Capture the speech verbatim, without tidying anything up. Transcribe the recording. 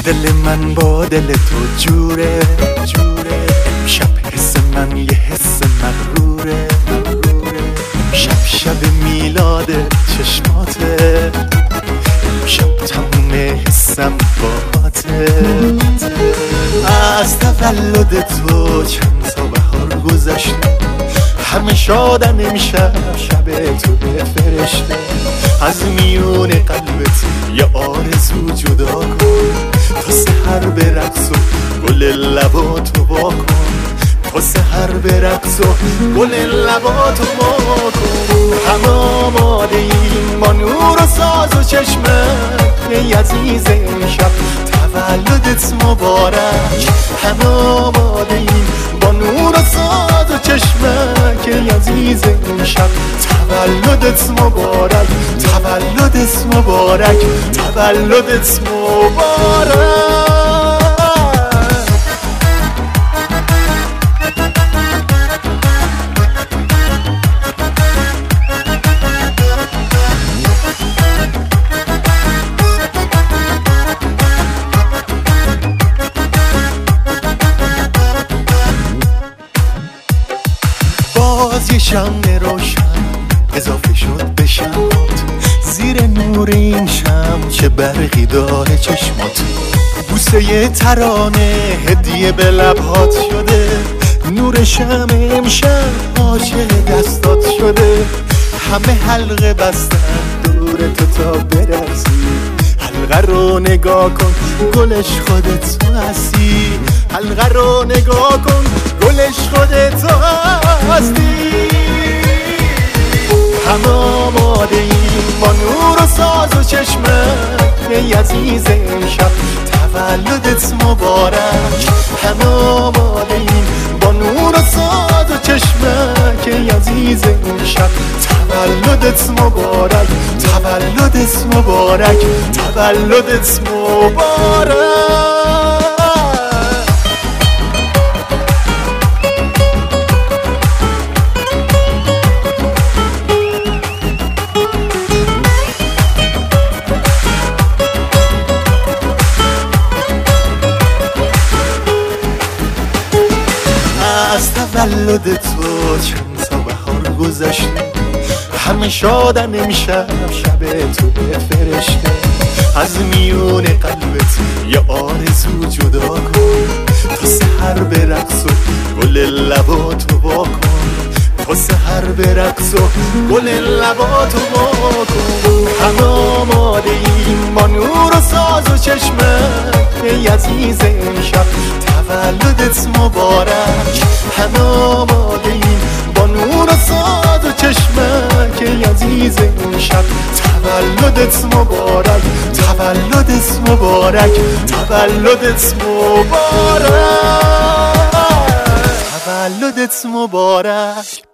دل من با دل تو جوره جوره امشب حس من یه حس مغروره امشب شب میلاد چشماته امشب تموم حسم باهاته از تولد تو چند تا بهار گذشته همه شادن امشب شب تو به فرشته از میون قلبت یه آرزو جدا کن تا سحر به رقص و گل لباتو وا کن تا سحر به رقص و گل لباتو وا کن همه آماده ایم با نور و ساز و چشمت ای عزیز امشب تولدت مبارک همه آماده ایم با نور و ساز و چشمت ای عزیز امشب تولدت مبارک تولدت مبارک تولدت مبارک باز یه شمع روشن اضافه شد به شمات زیر نور این شمع چه برقی داره چشمات بوسه یه ترانه هدیه به لبهات شده نور شمع امشب عاشق دستات شده همه حلقه بستن دور تو تا برسی حلقه رو نگاه کن گلش خودت تو هستی حلقه رو نگاه کن گلش خودت تو هستی همه آماده ایم با نور و ساز و چشمت ای عزیز امشب تولدت مبارک همه آماده ایم با نور و ساز و چشمت ای عزیز امشب تولدت مبارک تولدت مبارک تولدت مبارک از تولد تو چند تا بهار گذشته همه شادن امشب شب تو به فرشته از میون قلبت یه آرزو جدا کن تا سحر به رقص و گل لباتو وا کن تا سحر به رقص و گل لباتو وا کن همه آماده ایم با نور و ساز و چشمت ای عزیز امشب تولدت مبارک همه آماده ایم با نور و ساز و چشمت ای عزیز امشب تولدت مبارک تولدت مبارک تولدت مبارک تولدت مبارک